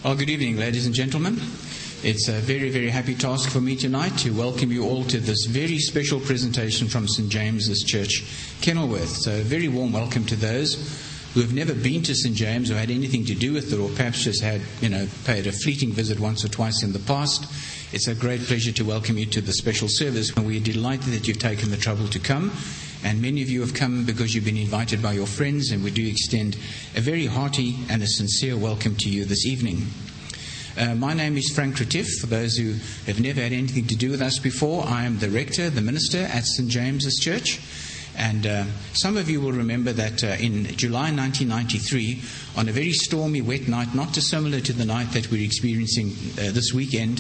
Well, good evening, ladies and gentlemen. It's a very, very happy task for me tonight to welcome you all to this very special presentation from St. James's Church, Kenilworth. So a very warm welcome to those who have never been to St. James or had anything to do with it, or perhaps just had, paid a fleeting visit once or twice in the past. It's a great pleasure to welcome you to the special service. We're delighted that you've taken the trouble to come. And many of you have come because you've been invited by your friends, and we do extend a very hearty and a sincere welcome to you this evening. My name is Frank Retief. For those who have never had anything to do with us before, I am the rector, the minister at St. James's Church. And some of you will remember that in July 1993, on a very stormy, wet night, not dissimilar to the night that we're experiencing this weekend,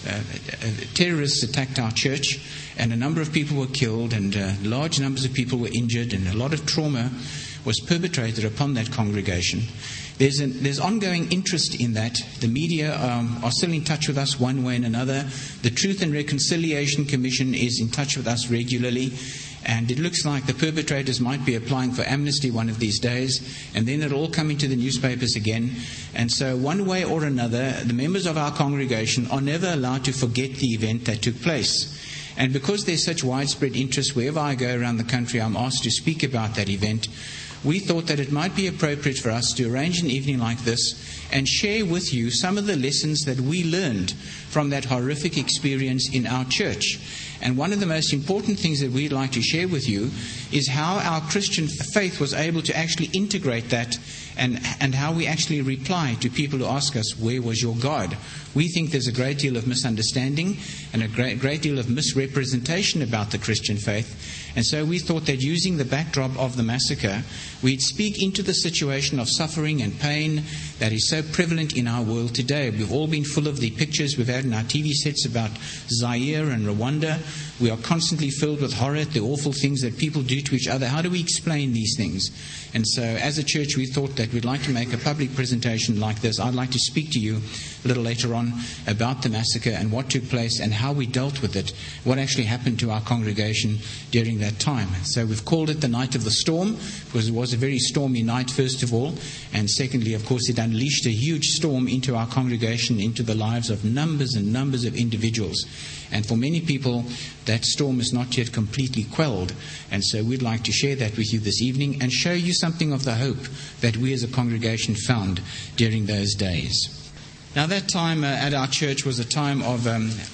terrorists attacked our church, and a number of people were killed, and large numbers of people were injured, and a lot of trauma was perpetrated upon that congregation. There's ongoing interest in that. The media are still in touch with us one way and another. The Truth and Reconciliation Commission is in touch with us regularly. And it looks like the perpetrators might be applying for amnesty one of these days, and then it'll all come into the newspapers again. And so one way or another, the members of our congregation are never allowed to forget the event that took place. And because there's such widespread interest, wherever I go around the country, I'm asked to speak about that event. We thought that it might be appropriate for us to arrange an evening like this and share with you some of the lessons that we learned from that horrific experience in our church. And one of the most important things that we'd like to share with you is how our Christian faith was able to actually integrate that, and how we actually reply to people who ask us, where was your God? We think there's a great deal of misunderstanding and a great deal of misrepresentation about the Christian faith. And so we thought that using the backdrop of the massacre, we'd speak into the situation of suffering and pain that is so prevalent in our world today. We've all been full of the pictures we've had in our TV sets about Zaire and Rwanda. We are constantly filled with horror at the awful things that people do to each other. How do we explain these things? And so as a church, we thought that we'd like to make a public presentation like this. I'd like to speak to you a little later on about the massacre and what took place and how we dealt with it, what actually happened to our congregation during that time. So we've called it the Night of the Storm, because it was a very stormy night, first of all. And secondly, of course, it unleashed a huge storm into our congregation, into the lives of numbers and numbers of individuals. And for many people, that storm is not yet completely quelled. And so we'd like to share that with you this evening and show you something of the hope that we as a congregation found during those days. Now, that time at our church was a time of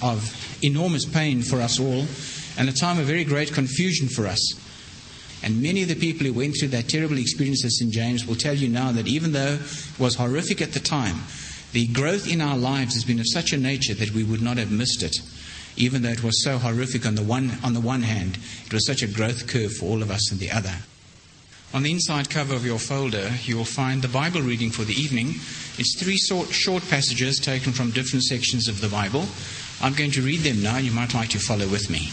enormous pain for us all, and a time of very great confusion for us. And many of the people who went through that terrible experience at St. James will tell you now that even though it was horrific at the time, the growth in our lives has been of such a nature that we would not have missed it. Even though it was so horrific on the one hand, it was such a growth curve for all of us on the other. On the inside cover of your folder, you will find the Bible reading for the evening. It's three short passages taken from different sections of the Bible. I'm going to read them now. You might like to follow with me.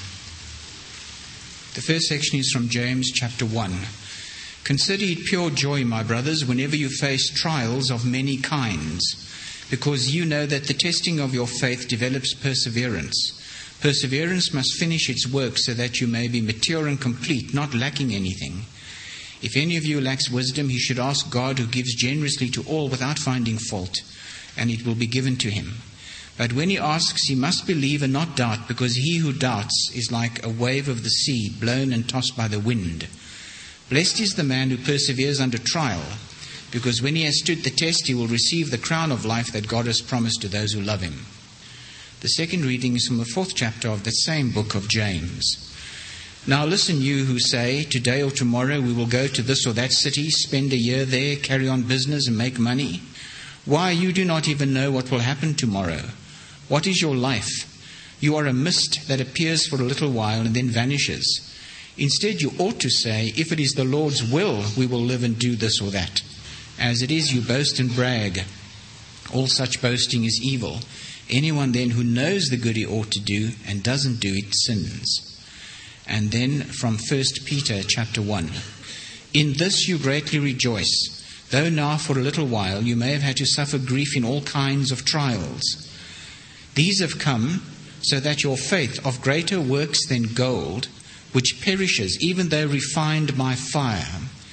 The first section is from James chapter 1. Consider it pure joy, my brothers, whenever you face trials of many kinds, because you know that the testing of your faith develops perseverance. Perseverance must finish its work so that you may be mature and complete, not lacking anything. If any of you lacks wisdom, he should ask God, who gives generously to all without finding fault, and it will be given to him. But when he asks, he must believe and not doubt, because he who doubts is like a wave of the sea, blown and tossed by the wind. Blessed is the man who perseveres under trial, because when he has stood the test, he will receive the crown of life that God has promised to those who love him. The second reading is from the 4th chapter of the same book of James. Now listen, you who say, today or tomorrow we will go to this or that city, spend a year there, carry on business and make money. Why, you do not even know what will happen tomorrow. What is your life? You are a mist that appears for a little while and then vanishes. Instead, you ought to say, if it is the Lord's will, we will live and do this or that. As it is, you boast and brag. All such boasting is evil. Anyone then who knows the good he ought to do and doesn't do it sins. And then from 1 Peter chapter 1. In this you greatly rejoice, though now for a little while you may have had to suffer grief in all kinds of trials. These have come so that your faith, of greater works than gold, which perishes even though refined by fire,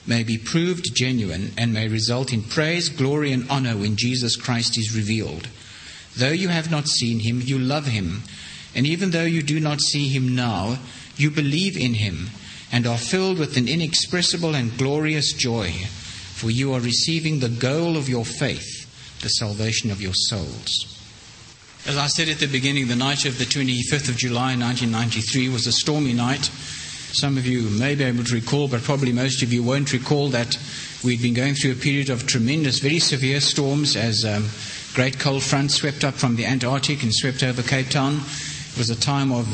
may be proved genuine and may result in praise, glory, and honor when Jesus Christ is revealed. Though you have not seen him, you love him. And even though you do not see him now, you believe in him and are filled with an inexpressible and glorious joy, for you are receiving the goal of your faith, the salvation of your souls. As I said at the beginning, the night of the 25th of July 1993 was a stormy night. Some of you may be able to recall, but probably most of you won't recall that we'd been going through a period of tremendous, very severe storms as great cold fronts swept up from the Antarctic and swept over Cape Town. It was a time of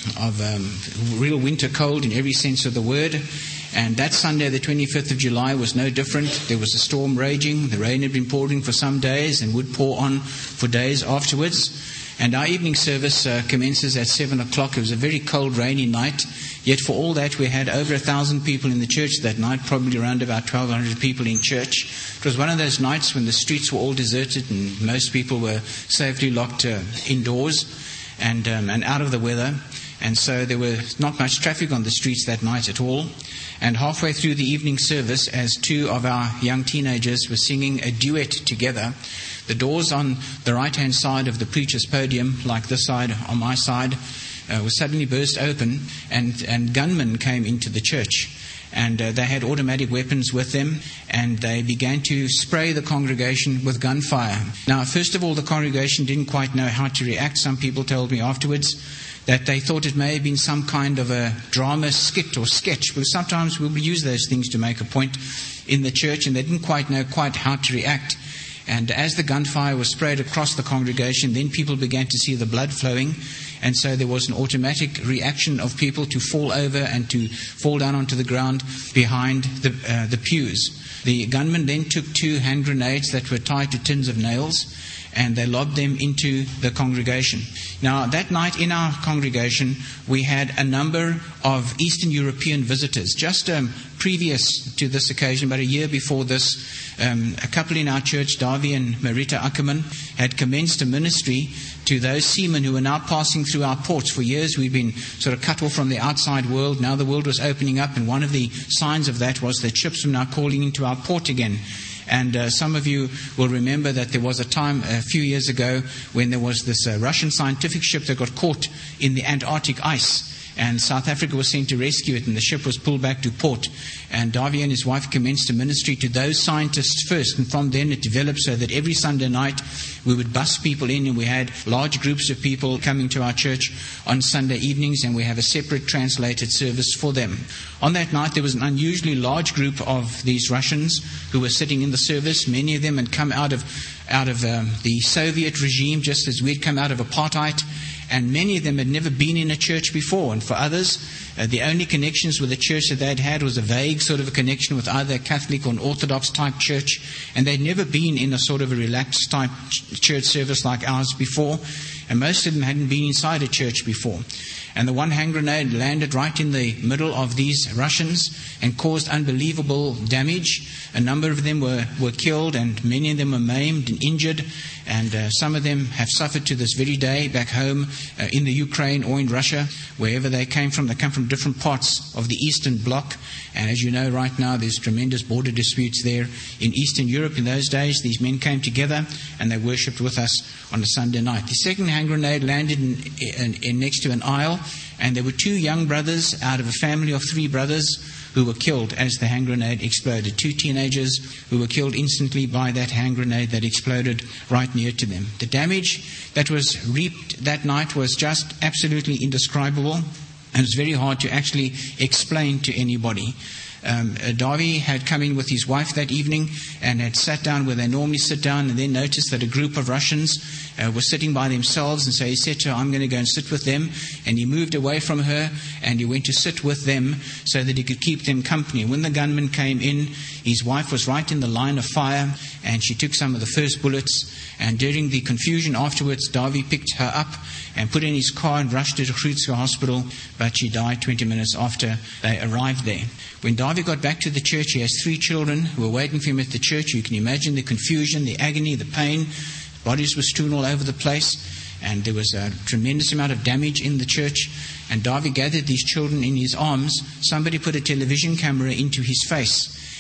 real winter cold in every sense of the word. And that Sunday, the 25th of July, was no different. There was a storm raging. The rain had been pouring for some days and would pour on for days afterwards. And our evening service commences at 7 o'clock. It was a very cold, rainy night. Yet for all that, we had over 1,000 people in the church that night, probably around about 1,200 people in church. It was one of those nights when the streets were all deserted and most people were safely locked indoors and out of the weather. And so there was not much traffic on the streets that night at all. And halfway through the evening service, as two of our young teenagers were singing a duet together, the doors on the right-hand side of the preacher's podium, like this side on my side, was suddenly burst open, and gunmen came into the church. And they had automatic weapons with them, and they began to spray the congregation with gunfire. Now, first of all, the congregation didn't quite know how to react. Some people told me afterwards that they thought it may have been some kind of a drama skit or sketch, because sometimes we'll use those things to make a point in the church, and they didn't quite know how to react. And as the gunfire was sprayed across the congregation, then people began to see the blood flowing, and so there was an automatic reaction of people to fall over and to fall down onto the ground behind the pews. The gunmen then took 2 hand grenades that were tied to tins of nails, and they lobbed them into the congregation. Now, that night in our congregation, we had a number of Eastern European visitors. Just previous to this occasion, about a year before this, a couple in our church, Davy and Marita Ackerman, had commenced a ministry to those seamen who were now passing through our ports. For years we've been sort of cut off from the outside world. Now the world was opening up, and one of the signs of that was that ships were now calling into our port again. And some of you will remember that there was a time a few years ago when there was this Russian scientific ship that got caught in the Antarctic ice. And South Africa was sent to rescue it, and the ship was pulled back to port. And Davy and his wife commenced a ministry to those scientists first, and from then it developed so that every Sunday night we would bus people in, and we had large groups of people coming to our church on Sunday evenings, and we have a separate translated service for them. On that night there was an unusually large group of these Russians who were sitting in the service. Many of them had come out of the Soviet regime, just as we'd come out of apartheid. And many of them had never been in a church before. And for others, the only connections with the church that they'd had was a vague sort of a connection with either a Catholic or an Orthodox type church. And they'd never been in a sort of a relaxed type church service like ours before. And most of them hadn't been inside a church before. And the one hand grenade landed right in the middle of these Russians and caused unbelievable damage. A number of them were killed, and many of them were maimed and injured. And some of them have suffered to this very day back home in the Ukraine or in Russia, wherever they came from. They come from different parts of the Eastern Bloc. And as you know, right now there's tremendous border disputes there in Eastern Europe. In those days, these men came together and they worshipped with us on a Sunday night. The second hand grenade landed in next to an aisle, and there were 2 young brothers out of a family of 3 brothers who were killed as the hand grenade exploded. 2 teenagers who were killed instantly by that hand grenade that exploded right near to them. The damage that was reaped that night was just absolutely indescribable, and it's very hard to actually explain to anybody. Davy had come in with his wife that evening and had sat down where they normally sit down, and then noticed that a group of Russians were sitting by themselves, and so he said to her, "I'm going to go and sit with them." And he moved away from her and he went to sit with them so that he could keep them company. When the gunman came in, his wife was right in the line of fire, and she took some of the first bullets. And during the confusion afterwards, Davy picked her up and put her in his car and rushed her to Groote Schuur Hospital, but she died 20 minutes after they arrived there. When Davy got back to the church, he has 3 children who were waiting for him at the church. You can imagine the confusion, the agony, the pain. Bodies were strewn all over the place, and there was a tremendous amount of damage in the church. And Davy gathered these children in his arms. Somebody put a television camera into his face,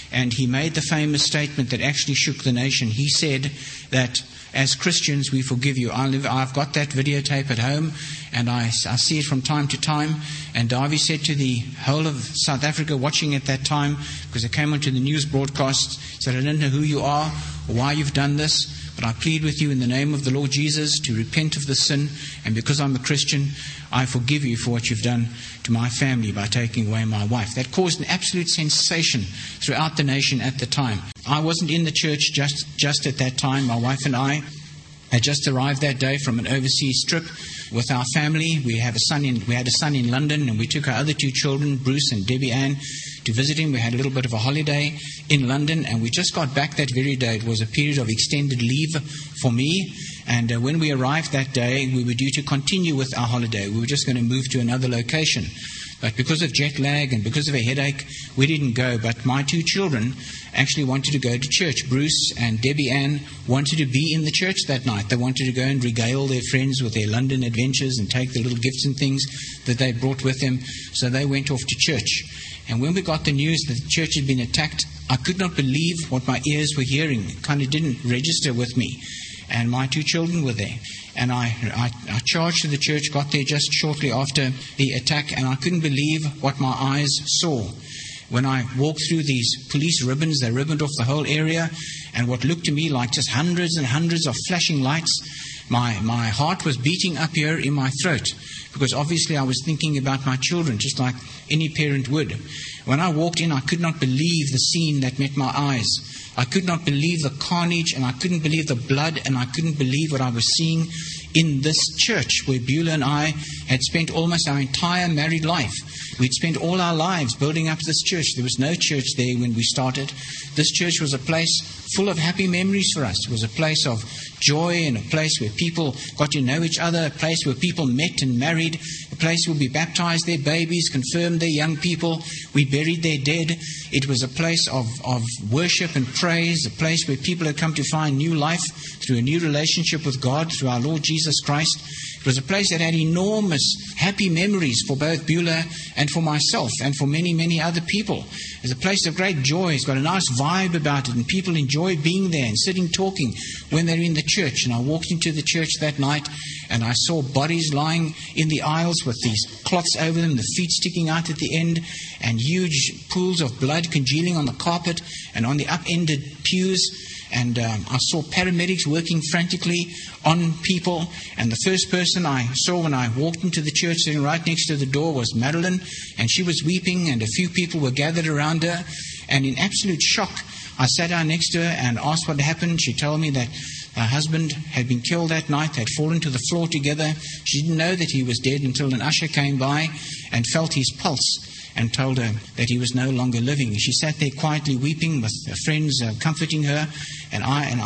and he made the famous statement that actually shook the nation. He said that as Christians, we forgive you. I've got that videotape at home, and I see it from time to time. And Davy said to the whole of South Africa watching at that time, because it came onto the news broadcast, he said, I don't know who you are or why you've done this, but I plead with you in the name of the Lord Jesus to repent of the sin, and because I'm a Christian, I forgive you for what you've done to my family by taking away my wife. That caused an absolute sensation throughout the nation at the time. I wasn't in the church just at that time. My wife and I had just arrived that day from an overseas trip with our family. We had a son in London, and we took our other two children, Bruce and Debbie Ann, to visit him. We had a little bit of a holiday in London, and we just got back that very day. It was a period of extended leave for me, and when we arrived that day, we were due to continue with our holiday. We were just going to move to another location. But because of jet lag and because of a headache, we didn't go. But my two children actually wanted to go to church. Bruce and Debbie Ann wanted to be in the church that night. They wanted to go and regale their friends with their London adventures and take the little gifts and things that they brought with them. So they went off to church. And when we got the news that the church had been attacked, I could not believe what my ears were hearing. It kind of didn't register with me. And my two children were there. And I charged to the church, got there just shortly after the attack, and I couldn't believe what my eyes saw. When I walked through these police ribbons, they ribboned off the whole area, and what looked to me like just hundreds and hundreds of flashing lights. My heart was beating up here in my throat, because obviously I was thinking about my children, just like any parent would. When I walked in, I could not believe the scene that met my eyes. I could not believe the carnage, and I couldn't believe the blood, and I couldn't believe what I was seeing in this church where Beulah and I had spent almost our entire married life. We'd spent all our lives building up this church. There was no church there when we started. This church was a place full of happy memories for us. It was a place of joy and a place where people got to know each other, a place where people met and married, a place where we baptized their babies, confirmed their young people, we buried their dead. It was a place of worship and praise, a place where people had come to find new life through a new relationship with God, through our Lord Jesus Christ. It was a place that had enormous happy memories for both Beulah and for myself and for many, many other people. It's a place of great joy. It's got a nice vibe about it, and people enjoy being there and sitting talking when they're in the church. And I walked into the church that night, and I saw bodies lying in the aisles with these cloths over them, the feet sticking out at the end, and huge pools of blood congealing on the carpet and on the upended pews. And I saw paramedics working frantically on people. And the first person I saw when I walked into the church, sitting right next to the door, was Madeline. And she was weeping, and a few people were gathered around her. And in absolute shock, I sat down next to her and asked what happened. She told me that her husband had been killed that night. They'd fallen to the floor together. She didn't know that he was dead until an usher came by and felt his pulse and told her that he was no longer living. She sat there quietly weeping with her friends comforting her, and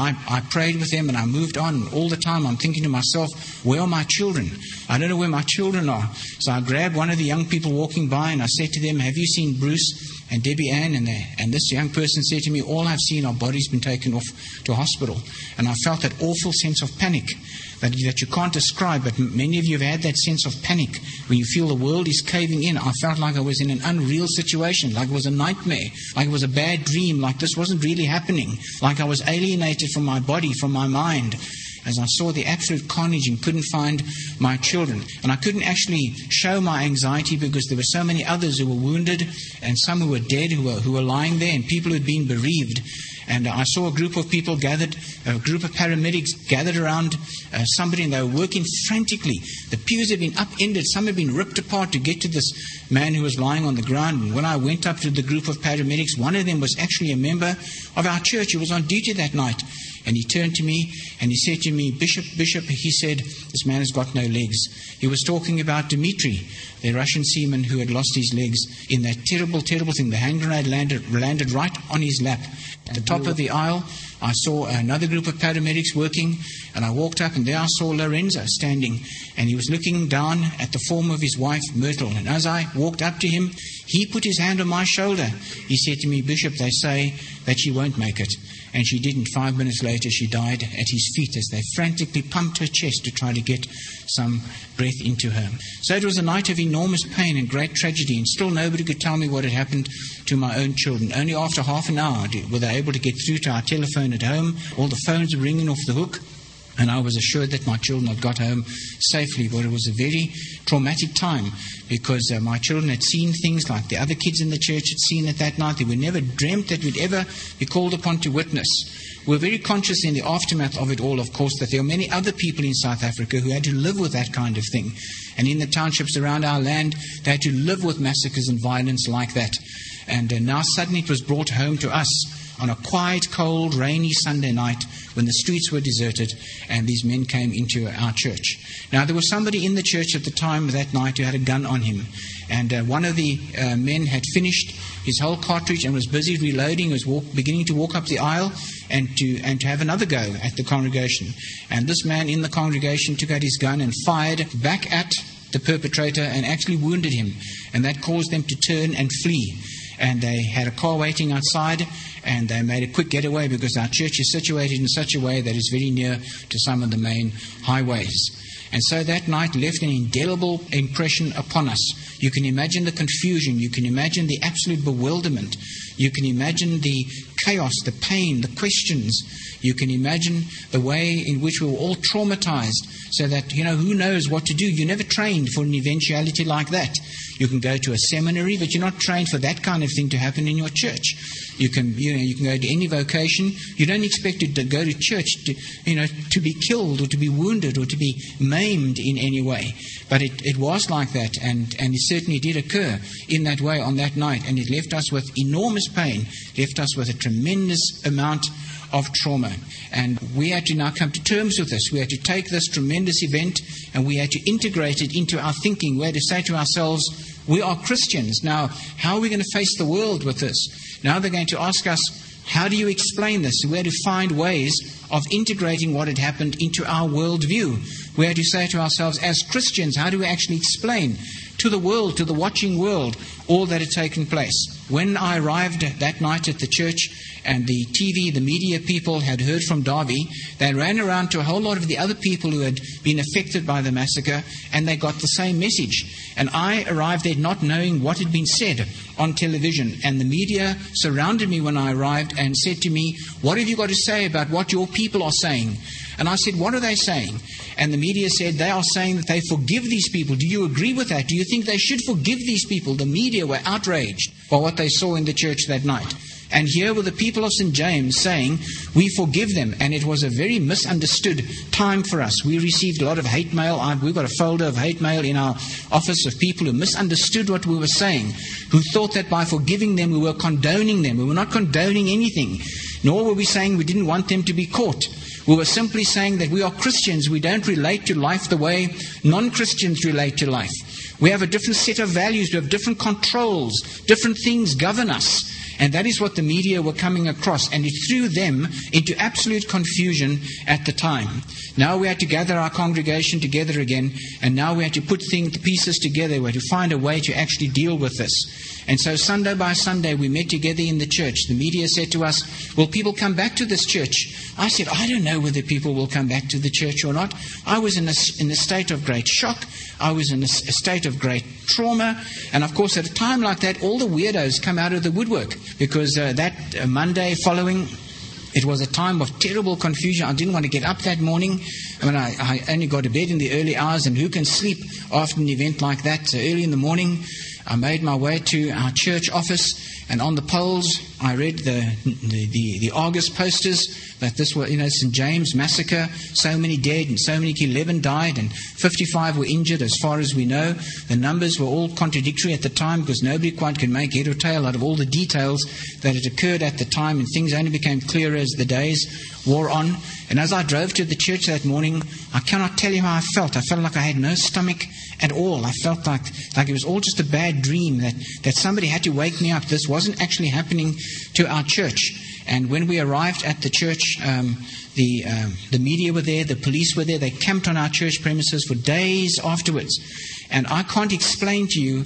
I prayed with them, and I moved on. And all the time I'm thinking to myself, where are my children? I don't know where my children are. So I grabbed one of the young people walking by, and I said to them, have you seen Bruce and Debbie Ann? And this young person said to me, all I've seen are bodies been taken off to a hospital. And I felt that awful sense of panic that you can't describe, but many of you have had that sense of panic when you feel the world is caving in. I felt like I was in an unreal situation, like it was a nightmare, like it was a bad dream, like this wasn't really happening, like I was alienated from my body, from my mind, as I saw the absolute carnage and couldn't find my children. And I couldn't actually show my anxiety because there were so many others who were wounded and some who were dead, who were lying there, and people who had been bereaved. And I saw a group of people gathered, a group of paramedics gathered around somebody, and they were working frantically. The pews had been upended. Some had been ripped apart to get to this man who was lying on the ground. And when I went up to the group of paramedics, one of them was actually a member of our church who was on duty that night. And he turned to me and he said to me, Bishop, he said, this man has got no legs. He was talking about Dmitri, the Russian seaman who had lost his legs in that terrible, terrible thing. The hand grenade landed right on his lap. At the top of the aisle, I saw another group of paramedics working, and I walked up, and there I saw Lorenzo standing, and he was looking down at the form of his wife, Myrtle. And as I walked up to him, he put his hand on my shoulder. He said to me, Bishop, they say that she won't make it. And she didn't. 5 minutes later, she died at his feet as they frantically pumped her chest to try to get some breath into her. So it was a night of enormous pain and great tragedy, and still nobody could tell me what had happened to my own children. Only after half an hour were they able to get through to our telephone at home. All the phones were ringing off the hook, and I was assured that my children had got home safely. But it was a very traumatic time, because my children had seen things like the other kids in the church had seen it that night. They were never dreamt that we'd ever be called upon to witness. We were very conscious in the aftermath of it all, of course, that there were many other people in South Africa who had to live with that kind of thing. And in the townships around our land, they had to live with massacres and violence like that. And now suddenly it was brought home to us on a quiet, cold, rainy Sunday night when the streets were deserted and these men came into our church. Now, there was somebody in the church at the time that night who had a gun on him. And one of the men had finished his whole cartridge and was busy reloading. He was beginning to walk up the aisle and to have another go at the congregation. And this man in the congregation took out his gun and fired back at the perpetrator and actually wounded him. And that caused them to turn and flee. And they had a car waiting outside, and they made a quick getaway because our church is situated in such a way that it's very near to some of the main highways. And so that night left an indelible impression upon us. You can imagine the confusion. You can imagine the absolute bewilderment. You can imagine the chaos, the pain, the questions. You can imagine the way in which we were all traumatized, so that, who knows what to do. You're never trained for an eventuality like that. You can go to a seminary, but you're not trained for that kind of thing to happen in your church. You can go to any vocation. You don't expect to go to church to be killed or to be wounded or to be maimed in any way. But it was like that, and it certainly did occur in that way on that night, and it left us with enormous pain, left us with a tremendous amount of trauma. And we had to now come to terms with this. We had to take this tremendous event and we had to integrate it into our thinking. We had to say to ourselves, we are Christians. Now, how are we going to face the world with this? Now they're going to ask us, how do you explain this? We had to find ways of integrating what had happened into our worldview. We had to say to ourselves, as Christians, how do we actually explain to the world, to the watching world, all that had taken place? When I arrived that night at the church and the TV, the media people had heard from Derby, they ran around to a whole lot of the other people who had been affected by the massacre, and they got the same message. And I arrived there not knowing what had been said on television. And the media surrounded me when I arrived and said to me, what have you got to say about what your people are saying? And I said, what are they saying? And the media said, they are saying that they forgive these people. Do you agree with that? Do you think they should forgive these people? The media were outraged by what they saw in the church that night. And here were the people of St. James saying, we forgive them. And it was a very misunderstood time for us. We received a lot of hate mail. We've got a folder of hate mail in our office of people who misunderstood what we were saying, who thought that by forgiving them, we were condoning them. We were not condoning anything, nor were we saying we didn't want them to be caught. We were simply saying that we are Christians. We don't relate to life the way non-Christians relate to life. We have a different set of values. We have different controls. Different things govern us. And that is what the media were coming across. And it threw them into absolute confusion at the time. Now we had to gather our congregation together again. And now we had to put the pieces together. We had to find a way to actually deal with this. And so Sunday by Sunday we met together in the church. The media said to us, will people come back to this church? I said, I don't know whether people will come back to the church or not. I was in a state of great shock. I was in a state of great trauma. And of course, at a time like that, all the weirdos come out of the woodwork. Because that Monday following, it was a time of terrible confusion. I didn't want to get up that morning. I only got to bed in the early hours. And who can sleep after an event like that? So early in the morning, I made my way to our church office, and on the poles I read the Argus posters that this was, St. James massacre, so many dead and so many, 11 died and 55 were injured as far as we know. The numbers were all contradictory at the time because nobody quite could make head or tail out of all the details that had occurred at the time, and things only became clearer as the days wore on. And as I drove to the church that morning, I cannot tell you how I felt. I felt like I had no stomach at all. I felt like it was all just a bad dream, that somebody had to wake me up. This wasn't actually happening to our church. And when we arrived at the church, the media were there, the police were there. They camped on our church premises for days afterwards. And I can't explain to you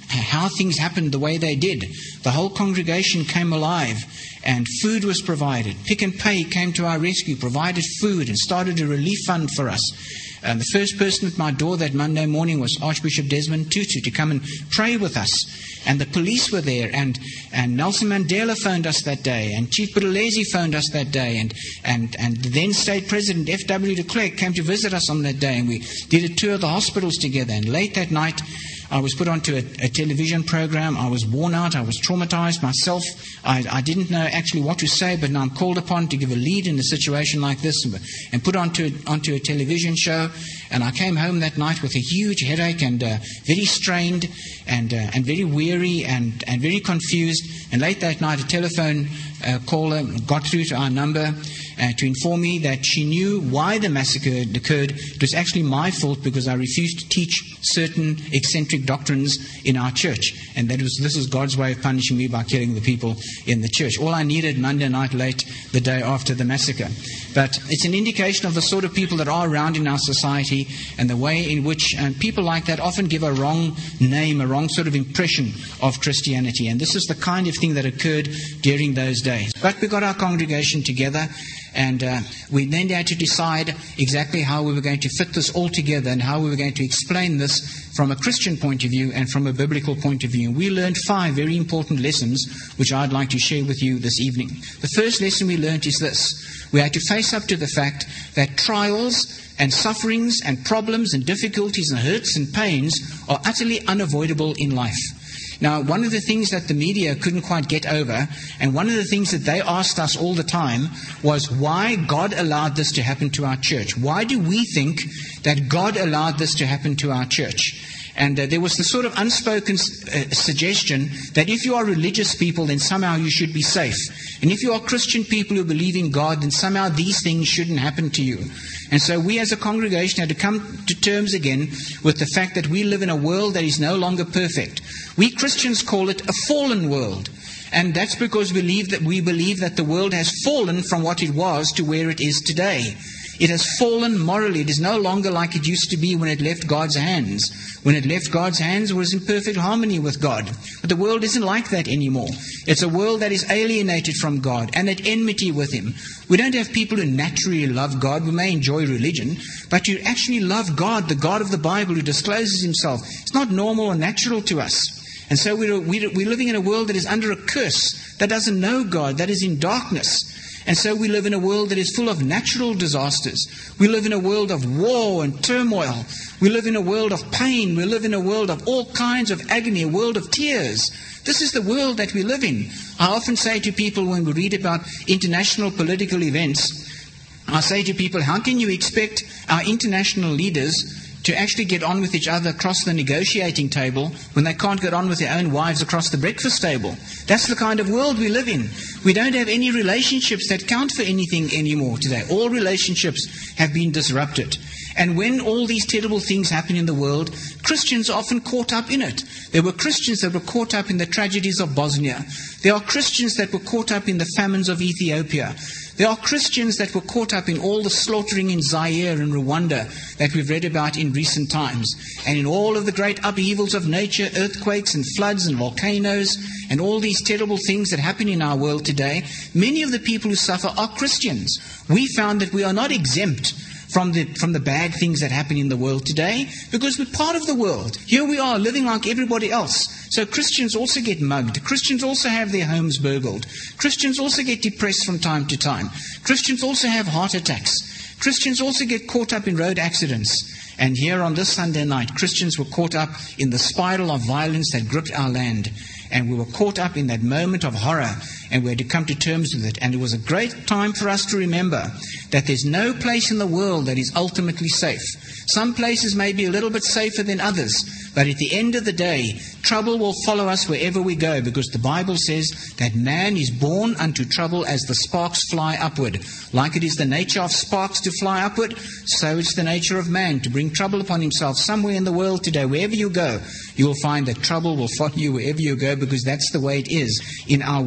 how things happened the way they did. The whole congregation came alive and food was provided. Pick and Pay came to our rescue, provided food and started a relief fund for us. And the first person at my door that Monday morning was Archbishop Desmond Tutu to come and pray with us. And the police were there, and Nelson Mandela phoned us that day, and Chief Buthelezi phoned us that day, and the then State President F.W. de Klerk came to visit us on that day, and we did a tour of the hospitals together. And late that night, I was put onto a television program. I was worn out. I was traumatized myself. I didn't know actually what to say, but now I'm called upon to give a lead in a situation like this and put onto a television show. And I came home that night with a huge headache and very strained and very weary and very confused. And late that night, a telephone caller got through to our number to inform me that she knew why the massacre occurred. It was actually my fault because I refused to teach certain eccentric doctrines in our church. And this was God's way of punishing me by killing the people in the church. All I needed Monday night late, the day after the massacre. But it's an indication of the sort of people that are around in our society and the way in which people like that often give a wrong name, a wrong sort of impression of Christianity. And this is the kind of thing that occurred during those days. But we got our congregation together, and we then had to decide exactly how we were going to fit this all together and how we were going to explain this from a Christian point of view and from a biblical point of view. And we learned 5 very important lessons which I'd like to share with you this evening. The first lesson we learned is this. We had to face up to the fact that trials and sufferings and problems and difficulties and hurts and pains are utterly unavoidable in life. Now, one of the things that the media couldn't quite get over, and one of the things that they asked us all the time, was why God allowed this to happen to our church. Why do we think that God allowed this to happen to our church? And there was the sort of unspoken suggestion that if you are religious people, then somehow you should be safe. And if you are Christian people who believe in God, then somehow these things shouldn't happen to you. And so we as a congregation had to come to terms again with the fact that we live in a world that is no longer perfect. We Christians call it a fallen world. And that's because we believe that the world has fallen from what it was to where it is today. It has fallen morally. It is no longer like it used to be when it left God's hands. When it left God's hands, it was in perfect harmony with God. But the world isn't like that anymore. It's a world that is alienated from God and at enmity with Him. We don't have people who naturally love God. We may enjoy religion, but to actually love God, the God of the Bible who discloses Himself, it's not normal or natural to us. And so we're living in a world that is under a curse, that doesn't know God, that is in darkness. And so we live in a world that is full of natural disasters. We live in a world of war and turmoil. We live in a world of pain. We live in a world of all kinds of agony, a world of tears. This is the world that we live in. I often say to people when we read about international political events, I say to people, how can you expect our international leaders to actually get on with each other across the negotiating table when they can't get on with their own wives across the breakfast table? That's the kind of world we live in. We don't have any relationships that count for anything anymore today. All relationships have been disrupted. And when all these terrible things happen in the world, Christians are often caught up in it. There were Christians that were caught up in the tragedies of Bosnia. There are Christians that were caught up in the famines of Ethiopia. There are Christians that were caught up in all the slaughtering in Zaire and Rwanda that we've read about in recent times, and in all of the great upheavals of nature, earthquakes and floods and volcanoes, and all these terrible things that happen in our world today. Many of the people who suffer are Christians. We found that we are not exempt from the bad things that happen in the world today, because we're part of the world. Here we are living like everybody else. So Christians also get mugged. Christians also have their homes burgled. Christians also get depressed from time to time. Christians also have heart attacks. Christians also get caught up in road accidents. And here on this Sunday night, Christians were caught up in the spiral of violence that gripped our land. And we were caught up in that moment of horror, and we had to come to terms with it. And it was a great time for us to remember that there's no place in the world that is ultimately safe. Some places may be a little bit safer than others, but at the end of the day, trouble will follow us wherever we go, because the Bible says that man is born unto trouble as the sparks fly upward. Like it is the nature of sparks to fly upward, so it's the nature of man to bring trouble upon himself. Somewhere in the world today, wherever you go, you will find that trouble will follow you wherever you go, because that's the way it is in our world today.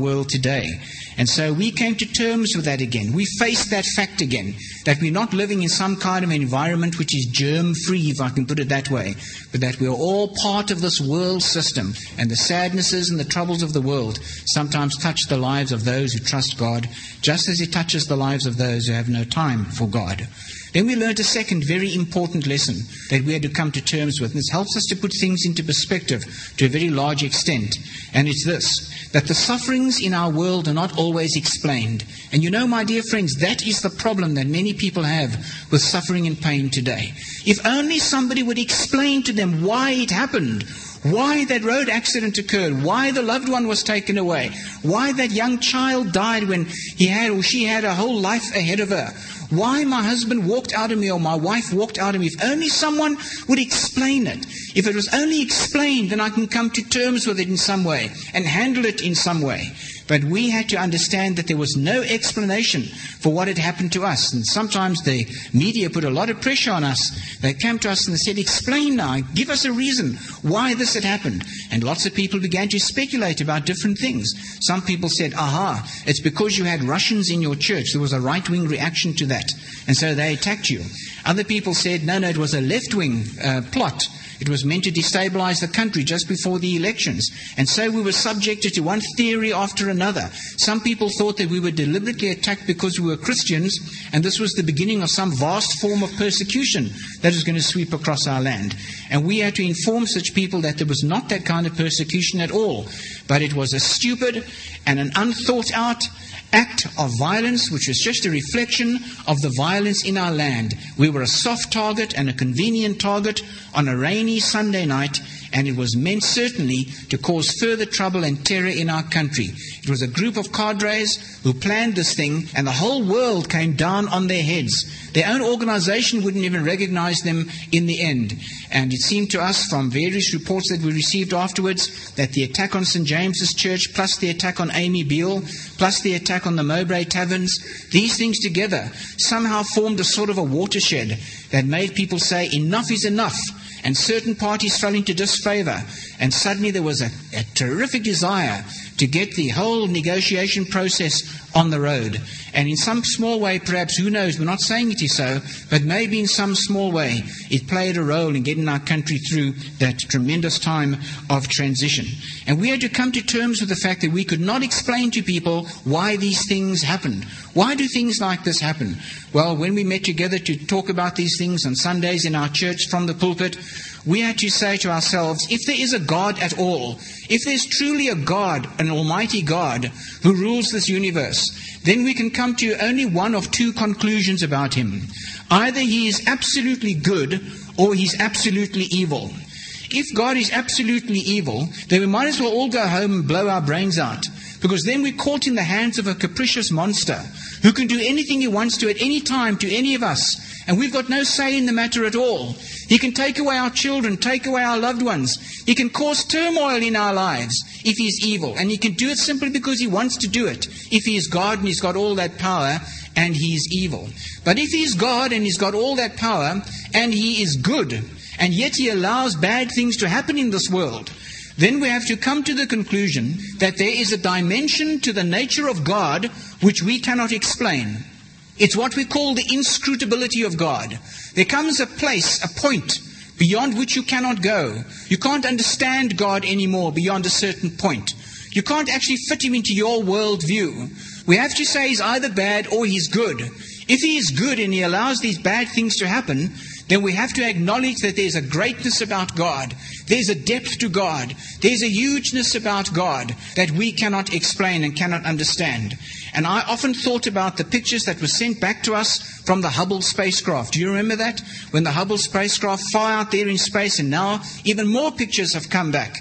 today. And so we came to terms with that again. We faced that fact again, that we're not living in some kind of environment which is germ-free, if I can put it that way, but that we're all part of this world system, and the sadnesses and the troubles of the world sometimes touch the lives of those who trust God, just as it touches the lives of those who have no time for God. Then we learned a second very important lesson that we had to come to terms with. And this helps us to put things into perspective to a very large extent. And it's this, that the sufferings in our world are not always explained. And you know, my dear friends, that is the problem that many people have with suffering and pain today. If only somebody would explain to them why it happened, why that road accident occurred, why the loved one was taken away, why that young child died when he had or she had a whole life ahead of her, why my husband walked out of me or my wife walked out of me. If only someone would explain it. If it was only explained, then I can come to terms with it in some way and handle it in some way. But we had to understand that there was no explanation for what had happened to us. And sometimes the media put a lot of pressure on us. They came to us and they said, explain now, give us a reason why this had happened. And lots of people began to speculate about different things. Some people said, aha, it's because you had Russians in your church. There was a right-wing reaction to that. And so they attacked you. Other people said, no, it was a left-wing plot. It was meant to destabilize the country just before the elections. And so we were subjected to one theory after another. Some people thought that we were deliberately attacked because we were Christians, and this was the beginning of some vast form of persecution that was going to sweep across our land. And we had to inform such people that there was not that kind of persecution at all, but it was a stupid and an unthought out act of violence, which was just a reflection of the violence in our land. We were a soft target and a convenient target on a rainy Sunday night, and it was meant certainly to cause further trouble and terror in our country. It was a group of cadres who planned this thing, and the whole world came down on their heads. Their own organization wouldn't even recognize them in the end. And it seemed to us from various reports that we received afterwards that the attack on St. James's Church, plus the attack on Amy Beale, plus the attack on the Mowbray Taverns, these things together somehow formed a sort of a watershed that made people say enough is enough. And certain parties fell into disfavor. And suddenly there was a terrific desire to get the whole negotiation process on the road. And in some small way, perhaps, who knows, we're not saying it is so, but maybe in some small way, it played a role in getting our country through that tremendous time of transition. And we had to come to terms with the fact that we could not explain to people why these things happened. Why do things like this happen? Well, when we met together to talk about these things on Sundays in our church from the pulpit, we had to say to ourselves, if there is a God at all, if there's truly a God, an almighty God, who rules this universe, then we can come to only one of two conclusions about him. Either he is absolutely good, or he's absolutely evil. If God is absolutely evil, then we might as well all go home and blow our brains out, because then we're caught in the hands of a capricious monster who can do anything he wants to at any time to any of us, and we've got no say in the matter at all. He can take away our children, take away our loved ones. He can cause turmoil in our lives if he's evil, and he can do it simply because he wants to do it. If he is God and he's got all that power, and he is evil. But if he is God and he's got all that power, and he is good, and yet he allows bad things to happen in this world, then we have to come to the conclusion that there is a dimension to the nature of God which we cannot explain. It's what we call the inscrutability of God. There comes a place, a point, beyond which you cannot go. You can't understand God anymore beyond a certain point. You can't actually fit him into your worldview. We have to say he's either bad or he's good. If he is good and he allows these bad things to happen, then we have to acknowledge that there's a greatness about God. There's a depth to God. There's a hugeness about God that we cannot explain and cannot understand. And I often thought about the pictures that were sent back to us from the Hubble spacecraft. Do you remember that? When the Hubble spacecraft far out there in space, and now even more pictures have come back.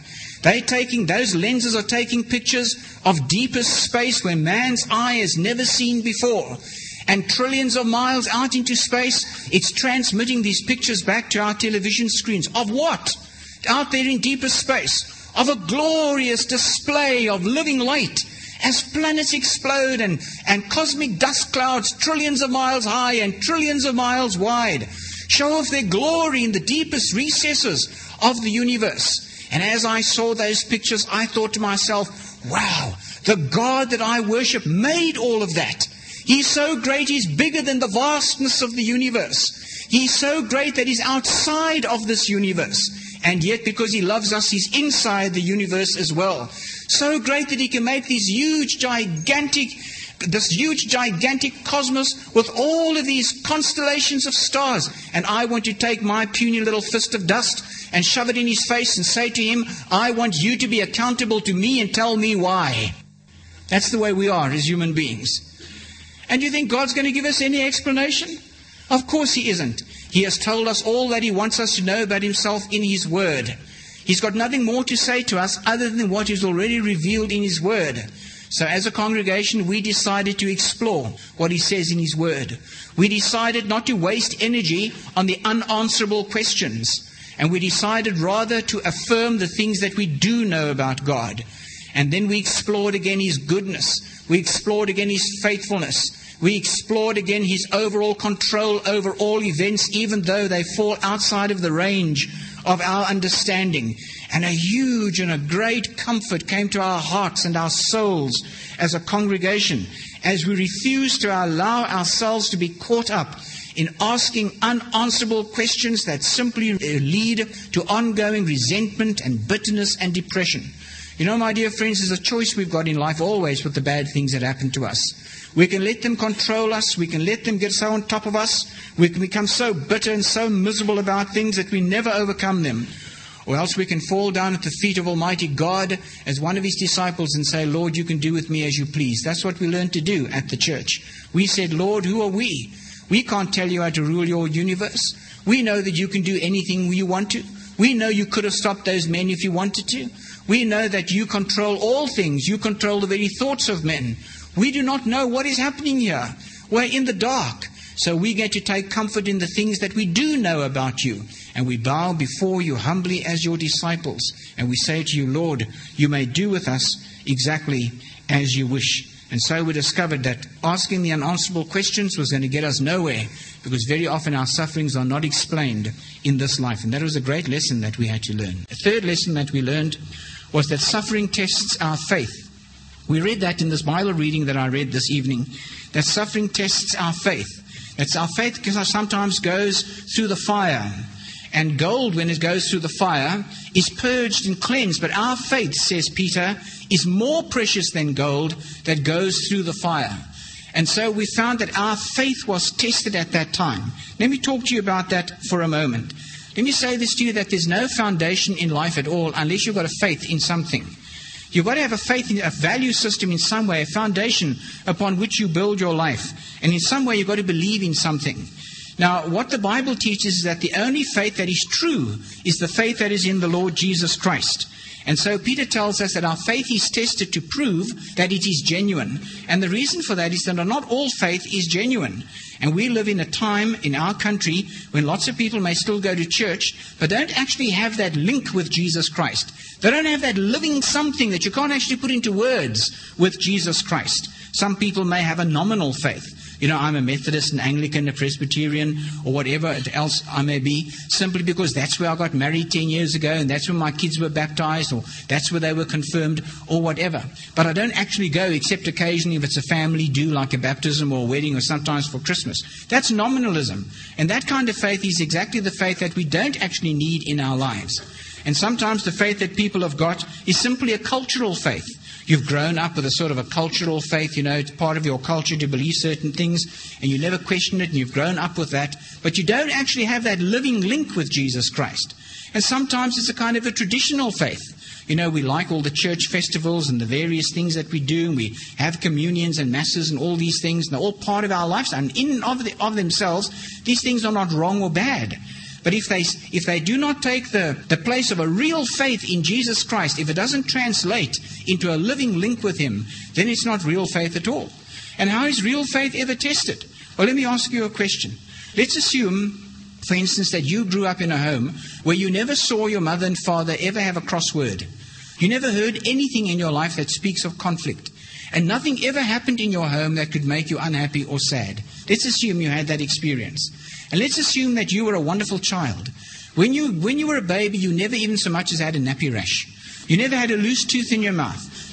Those lenses are taking pictures of deepest space where man's eye has never seen before. And trillions of miles out into space, it's transmitting these pictures back to our television screens. Of what? Out there in deepest space. Of a glorious display of living light as planets explode and cosmic dust clouds trillions of miles high and trillions of miles wide show off their glory in the deepest recesses of the universe. And as I saw those pictures, I thought to myself, wow, The God that I worship made all of that. He's so great, He's bigger than the vastness of the universe. He's so great that He's outside of this universe. And yet, because He loves us, He's inside the universe as well. So great that He can make this huge, gigantic cosmos with all of these constellations of stars. And I want to take my puny little fist of dust and shove it in His face and say to Him, I want you to be accountable to me and tell me why. That's the way we are as human beings. And you think God's going to give us any explanation? Of course He isn't. He has told us all that He wants us to know about Himself in His Word. He's got nothing more to say to us other than what is already revealed in His Word. So as a congregation, we decided to explore what He says in His Word. We decided not to waste energy on the unanswerable questions. And we decided rather to affirm the things that we do know about God. And then we explored again His goodness. We explored again His faithfulness. We explored again His overall control over all events, even though they fall outside of the range of our understanding. And a huge and a great comfort came to our hearts and our souls as a congregation as we refused to allow ourselves to be caught up in asking unanswerable questions that simply lead to ongoing resentment and bitterness and depression. You know, my dear friends, there's a choice we've got in life always with the bad things that happen to us. We can let them control us. We can let them get so on top of us. We can become so bitter and so miserable about things that we never overcome them. Or else we can fall down at the feet of Almighty God as one of His disciples and say, Lord, you can do with me as you please. That's what we learned to do at the church. We said, Lord, who are we? We can't tell you how to rule your universe. We know that you can do anything you want to. We know you could have stopped those men if you wanted to. We know that you control all things. You control the very thoughts of men. We do not know what is happening here. We're in the dark. So we get to take comfort in the things that we do know about you. And we bow before you humbly as your disciples. And we say to you, Lord, you may do with us exactly as you wish. And so we discovered that asking the unanswerable questions was going to get us nowhere, because very often our sufferings are not explained in this life. And that was a great lesson that we had to learn. A third lesson that we learned was that suffering tests our faith. We read that in this Bible reading that I read this evening, that suffering tests our faith. That's our faith because sometimes goes through the fire. And gold, when it goes through the fire, is purged and cleansed. But our faith, says Peter, is more precious than gold that goes through the fire. And so we found that our faith was tested at that time. Let me talk to you about that for a moment. Let me say this to you, that there's no foundation in life at all unless you've got a faith in something. You've got to have a faith in a value system in some way, a foundation upon which you build your life. And in some way you've got to believe in something. Now, what the Bible teaches is that the only faith that is true is the faith that is in the Lord Jesus Christ. And so Peter tells us that our faith is tested to prove that it is genuine. And the reason for that is that not all faith is genuine. And we live in a time in our country when lots of people may still go to church, but don't actually have that link with Jesus Christ. They don't have that living something that you can't actually put into words with Jesus Christ. Some people may have a nominal faith. You know, I'm a Methodist, an Anglican, a Presbyterian, or whatever else I may be, simply because that's where I got married 10 years ago, and that's where my kids were baptized, or that's where they were confirmed, or whatever. But I don't actually go, except occasionally if it's a family do, like a baptism or a wedding, or sometimes for Christmas. That's nominalism. And that kind of faith is exactly the faith that we don't actually need in our lives. And sometimes the faith that people have got is simply a cultural faith. You've grown up with a sort of a cultural faith, you know, it's part of your culture to believe certain things, and you never question it, and you've grown up with that, but you don't actually have that living link with Jesus Christ. And sometimes it's a kind of a traditional faith. You know, we like all the church festivals and the various things that we do, and we have communions and masses and all these things, and they're all part of our lifestyle. And in and of themselves, these things are not wrong or bad. But if they do not take the place of a real faith in Jesus Christ, if it doesn't translate into a living link with Him, then it's not real faith at all. And how is real faith ever tested? Well, let me ask you a question. Let's assume, for instance, that you grew up in a home where you never saw your mother and father ever have a crossword. You never heard anything in your life that speaks of conflict. And nothing ever happened in your home that could make you unhappy or sad. Let's assume you had that experience. And let's assume that you were a wonderful child. When you were a baby, you never even so much as had a nappy rash. You never had a loose tooth in your mouth.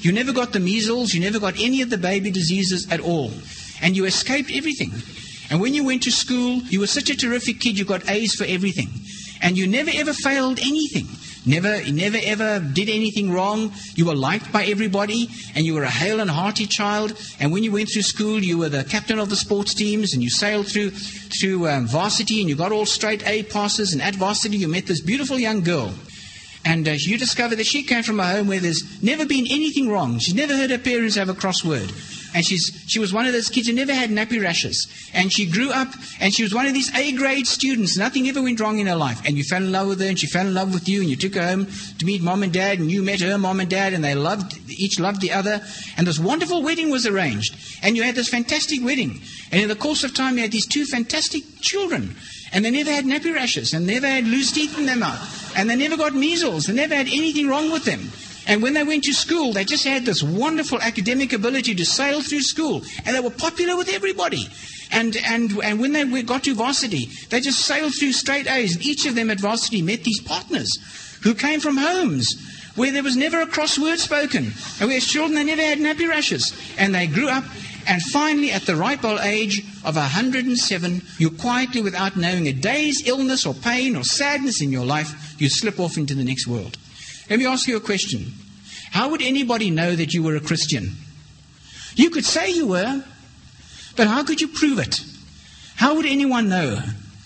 You never got the measles. You never got any of the baby diseases at all. And you escaped everything. And when you went to school, you were such a terrific kid, you got A's for everything. And you never ever failed anything. Never ever did anything wrong. You were liked by everybody, and you were a hale and hearty child. And when you went through school, you were the captain of the sports teams, and you sailed through varsity, and you got all straight A passes. And at varsity, you met this beautiful young girl. And you discovered that she came from a home where there's never been anything wrong. She's never heard her parents have a crossword. And she was one of those kids who never had nappy rashes. And she grew up, and she was one of these A-grade students. Nothing ever went wrong in her life. And you fell in love with her, and she fell in love with you, and you took her home to meet mom and dad, and you met her mom and dad, and they each loved the other. And this wonderful wedding was arranged. And you had this fantastic wedding. And in the course of time, you had these two fantastic children. And they never had nappy rashes, and never had loose teeth in their mouth. And they never got measles. They never had anything wrong with them. And when they went to school, they just had this wonderful academic ability to sail through school. And they were popular with everybody. And when they got to varsity, they just sailed through straight A's. And each of them at varsity met these partners who came from homes where there was never a crossword spoken. And where as children, they never had nappy rashes. And they grew up. And finally, at the ripe old age of 107, you quietly, without knowing a day's illness or pain or sadness in your life, you slip off into the next world. Let me ask you a question. How would anybody know that you were a Christian? You could say you were, but how could you prove it? How would anyone know?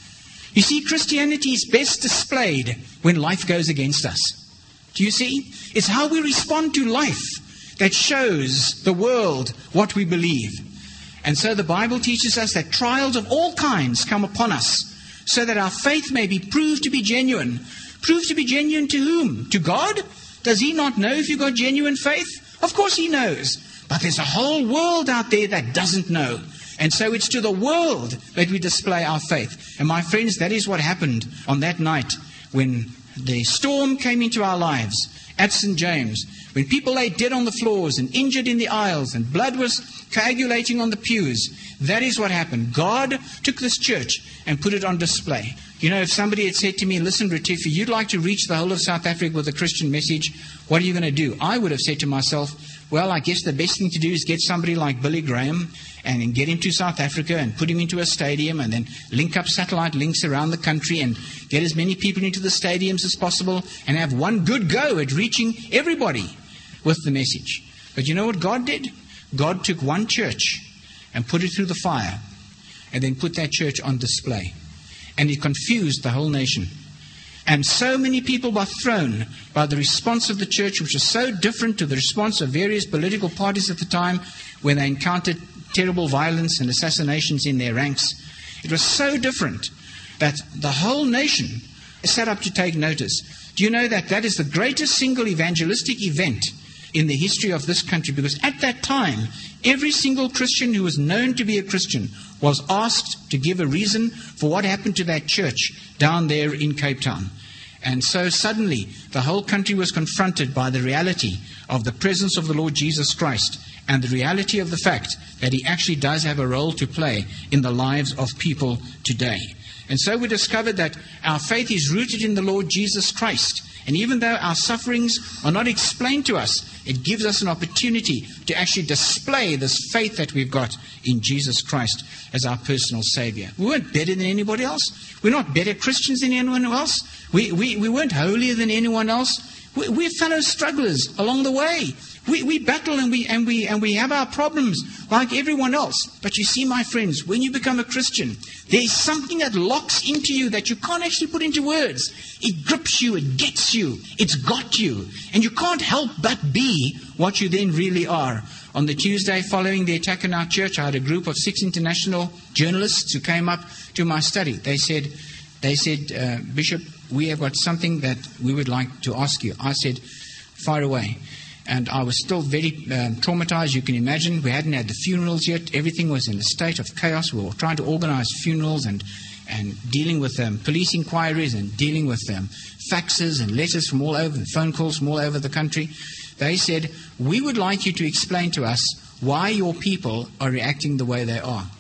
You see, Christianity is best displayed when life goes against us. Do you see? It's how we respond to life that shows the world what we believe. And so the Bible teaches us that trials of all kinds come upon us so that our faith may be proved to be genuine. Proved to be genuine to whom? To God? Does He not know if you've got genuine faith? Of course He knows. But there's a whole world out there that doesn't know. And so it's to the world that we display our faith. And my friends, that is what happened on that night when the storm came into our lives at St. James. When people lay dead on the floors and injured in the aisles and blood was coagulating on the pews. That is what happened. God took this church and put it on display. You know, if somebody had said to me, listen, Retief, you'd like to reach the whole of South Africa with a Christian message, what are you going to do? I would have said to myself, well, I guess the best thing to do is get somebody like Billy Graham and then get him to South Africa and put him into a stadium and then link up satellite links around the country and get as many people into the stadiums as possible and have one good go at reaching everybody with the message. But you know what God did? God took one church and put it through the fire and then put that church on display. And it confused the whole nation. And so many people were thrown by the response of the church, which was so different to the response of various political parties at the time when they encountered terrible violence and assassinations in their ranks. It was so different that the whole nation sat up to take notice. Do you know that that is the greatest single evangelistic event in the history of this country? Because at that time, every single Christian who was known to be a Christian was asked to give a reason for what happened to that church down there in Cape Town. And so suddenly, the whole country was confronted by the reality of the presence of the Lord Jesus Christ and the reality of the fact that He actually does have a role to play in the lives of people today. And so we discovered that our faith is rooted in the Lord Jesus Christ. And even though our sufferings are not explained to us, it gives us an opportunity to actually display this faith that we've got in Jesus Christ as our personal Savior. We weren't better than anybody else. We're not better Christians than anyone else. We weren't holier than anyone else. We're fellow strugglers along the way. We battle and we have our problems like everyone else. But you see, my friends, when you become a Christian, there's something that locks into you that you can't actually put into words. It grips you, it gets you, it's got you. And you can't help but be what you then really are. On the Tuesday following the attack on our church, I had a group of 6 international journalists who came up to my study. They said, Bishop, we have got something that we would like to ask you. I said, fire away. And I was still very traumatized, you can imagine. We hadn't had the funerals yet. Everything was in a state of chaos. We were trying to organize funerals and dealing with police inquiries and dealing with faxes and letters from all over, and phone calls from all over the country. They said, we would like you to explain to us why your people are reacting the way they are.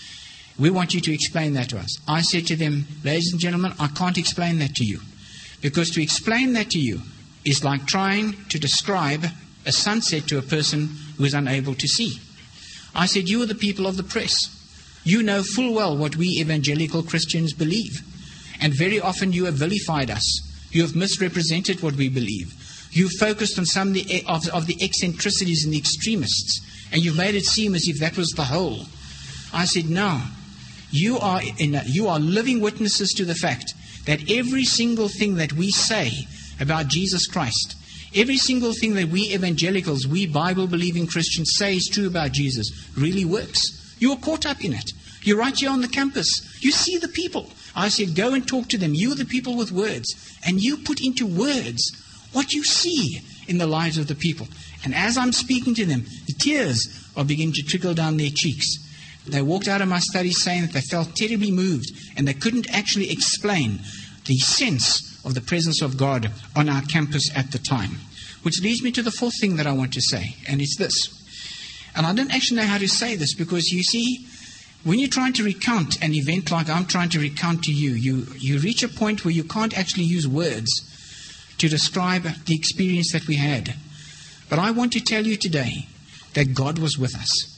We want you to explain that to us. I said to them, ladies and gentlemen, I can't explain that to you. Because to explain that to you is like trying to describe a sunset to a person who is unable to see. I said, you are the people of the press. You know full well what we evangelical Christians believe. And very often you have vilified us. You have misrepresented what we believe. You've focused on some of the eccentricities and the extremists. And you've made it seem as if that was the whole. I said, no. You are living witnesses to the fact that every single thing that we say about Jesus Christ, every single thing that we evangelicals, we Bible-believing Christians say is true about Jesus really works. You are caught up in it. You're right here on the campus. You see the people. I said, go and talk to them. You are the people with words. And you put into words what you see in the lives of the people. And as I'm speaking to them, the tears are beginning to trickle down their cheeks. They walked out of my study saying that they felt terribly moved and they couldn't actually explain the sense of the presence of God on our campus at the time. Which leads me to the fourth thing that I want to say, and it's this. And I don't actually know how to say this because, you see, when you're trying to recount an event like I'm trying to recount to you, you reach a point where you can't actually use words to describe the experience that we had. But I want to tell you today that God was with us.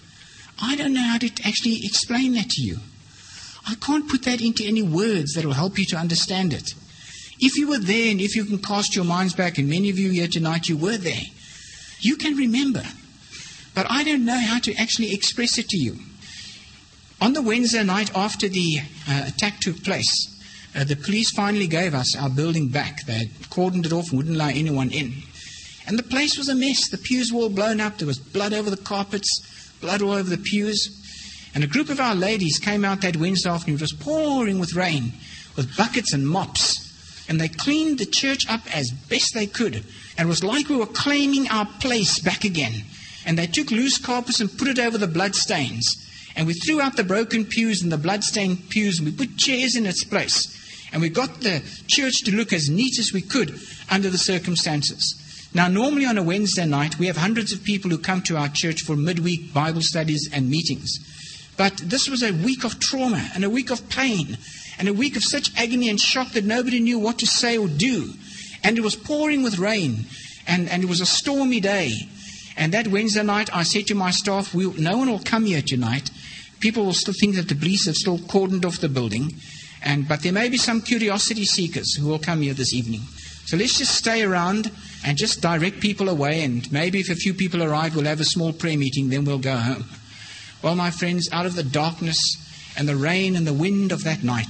I don't know how to actually explain that to you. I can't put that into any words that will help you to understand it. If you were there and if you can cast your minds back, and many of you here tonight, you were there, you can remember. But I don't know how to actually express it to you. On the Wednesday night after the attack took place, the police finally gave us our building back. They had cordoned it off and wouldn't allow anyone in. And the place was a mess. The pews were all blown up. There was blood over the carpets, blood all over the pews. And a group of our ladies came out that Wednesday afternoon. It was pouring with rain, with buckets and mops. And they cleaned the church up as best they could. And it was like we were claiming our place back again. And they took loose carpets and put it over the bloodstains. And we threw out the broken pews and the bloodstained pews, and we put chairs in its place. And we got the church to look as neat as we could under the circumstances. Now, normally on a Wednesday night, we have hundreds of people who come to our church for midweek Bible studies and meetings. But this was a week of trauma and a week of pain and a week of such agony and shock that nobody knew what to say or do. And it was pouring with rain, and it was a stormy day. And that Wednesday night, I said to my staff, no one will come here tonight. People will still think that the police have still cordoned off the building. But there may be some curiosity seekers who will come here this evening. So let's just stay around and just direct people away. And maybe if a few people arrive, we'll have a small prayer meeting. Then we'll go home. Well, my friends, out of the darkness and the rain and the wind of that night,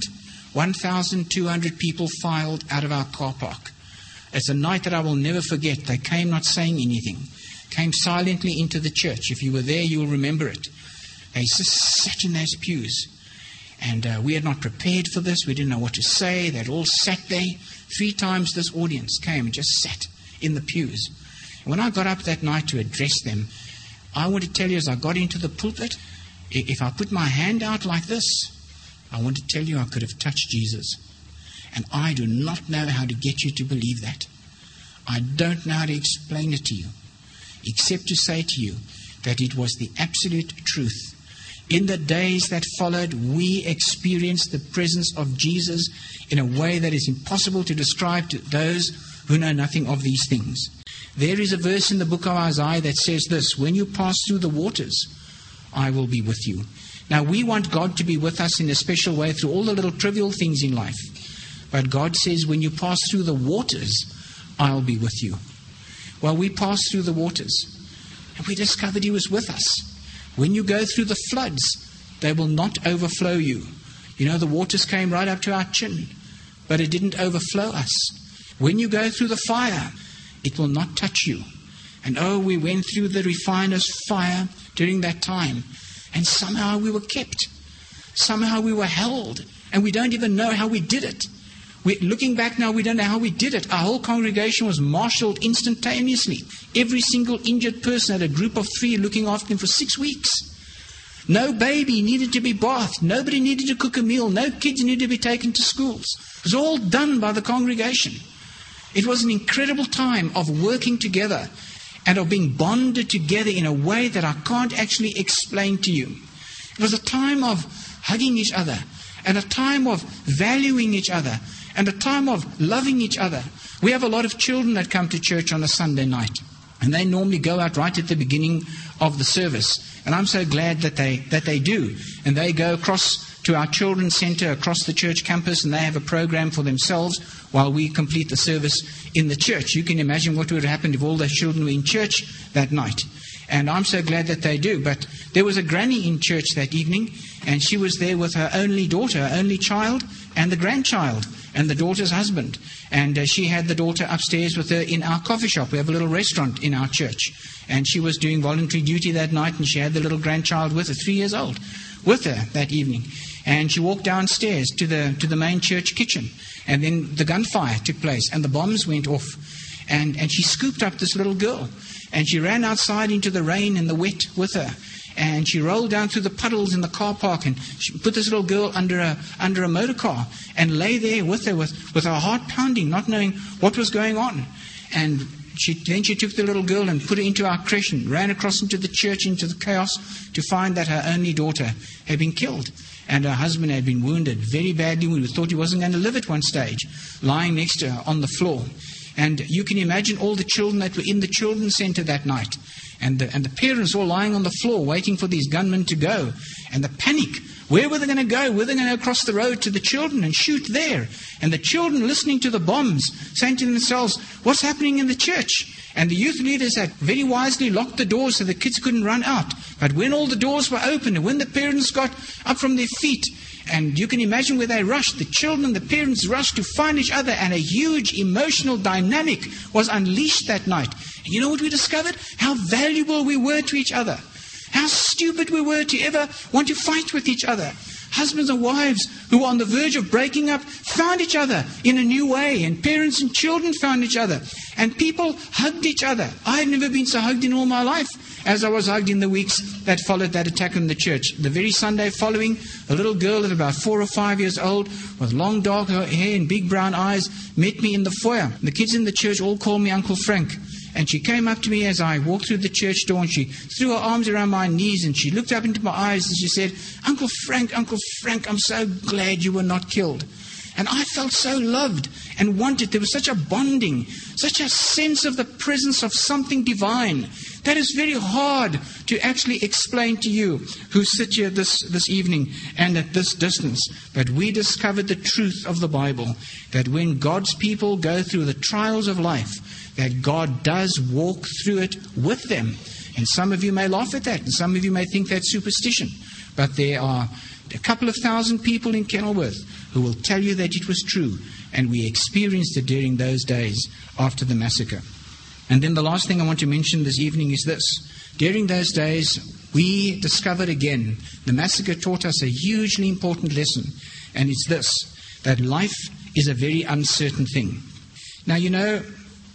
1,200 people filed out of our car park. It's a night that I will never forget. They came not saying anything. Came silently into the church. If you were there, you will remember it. They just sat in those pews. And we had not prepared for this. We didn't know what to say. They'd all sat there. 3 times this audience came and just sat in the pews. And when I got up that night to address them, I want to tell you, as I got into the pulpit, if I put my hand out like this, I want to tell you I could have touched Jesus. And I do not know how to get you to believe that. I don't know how to explain it to you, except to say to you that it was the absolute truth. In the days that followed, we experienced the presence of Jesus in a way that is impossible to describe to those who know nothing of these things. There is a verse in the book of Isaiah that says this: when you pass through the waters, I will be with you. Now, we want God to be with us in a special way through all the little trivial things in life. But God says, when you pass through the waters, I'll be with you. Well, we passed through the waters, and we discovered He was with us. When you go through the floods, they will not overflow you. You know, the waters came right up to our chin, but it didn't overflow us. When you go through the fire, it will not touch you. And oh, we went through the refiner's fire during that time, and somehow we were kept. Somehow we were held, and we don't even know how we did it. Looking back now, we don't know how we did it. Our whole congregation was marshaled instantaneously. Every single injured person had a group of 3 looking after them for 6 weeks. No baby needed to be bathed. Nobody needed to cook a meal. No kids needed to be taken to schools. It was all done by the congregation. It was an incredible time of working together and of being bonded together in a way that I can't actually explain to you. It was a time of hugging each other and a time of valuing each other and a time of loving each other. We have a lot of children that come to church on a Sunday night. And they normally go out right at the beginning of the service. And I'm so glad that they do. And they go across to our children's center across the church campus, and they have a program for themselves while we complete the service in the church. You can imagine what would have happened if all those children were in church that night. And I'm so glad that they do. But there was a granny in church that evening, and she was there with her only daughter, her only child, and the grandchild, and the daughter's husband. And she had the daughter upstairs with her in our coffee shop. We have a little restaurant in our church. And she was doing voluntary duty that night, and she had the little grandchild with her, 3 years old, with her that evening. And she walked downstairs to the main church kitchen. And then the gunfire took place, and the bombs went off. And she scooped up this little girl. And she ran outside into the rain and the wet with her. And she rolled down through the puddles in the car park, and she put this little girl under a motor car and lay there with her with her heart pounding, not knowing what was going on. And then she took the little girl and put her into our creche and ran across into the church, into the chaos, to find that her only daughter had been killed. And her husband had been wounded, very badly wounded. We thought he wasn't going to live at one stage, lying next to her on the floor. And you can imagine all the children that were in the children's center that night. And the parents all lying on the floor waiting for these gunmen to go. And the panic. Where were they going to go? Were they going to go across the road to the children and shoot there? And the children listening to the bombs, saying to themselves, what's happening in the church? And the youth leaders had very wisely locked the doors so the kids couldn't run out. But when all the doors were open, and when the parents got up from their feet, and you can imagine where they rushed, the children and the parents rushed to find each other, and a huge emotional dynamic was unleashed that night. And you know what we discovered? How valuable we were to each other. How stupid we were to ever want to fight with each other. Husbands and wives who were on the verge of breaking up found each other in a new way, and parents and children found each other, and people hugged each other. I've never been so hugged in all my life as I was hugged in the weeks that followed that attack on the church. The very Sunday following, a little girl of about 4 or 5 years old with long dark hair and big brown eyes met me in the foyer. The kids in the church all called me Uncle Frank. And she came up to me as I walked through the church door, and she threw her arms around my knees, and she looked up into my eyes and she said, Uncle Frank, I'm so glad you were not killed. And I felt so loved and wanted. There was such a bonding, such a sense of the presence of something divine. That is very hard to actually explain to you who sit here this evening and at this distance. But we discovered the truth of the Bible, that when God's people go through the trials of life, that God does walk through it with them. And some of you may laugh at that, and some of you may think that's superstition. But there are a couple of thousand people in Kenilworth who will tell you that it was true, and we experienced it during those days after the massacre. And then the last thing I want to mention this evening is this. During those days, we discovered again, the massacre taught us a hugely important lesson, and it's this, that life is a very uncertain thing. Now, you know,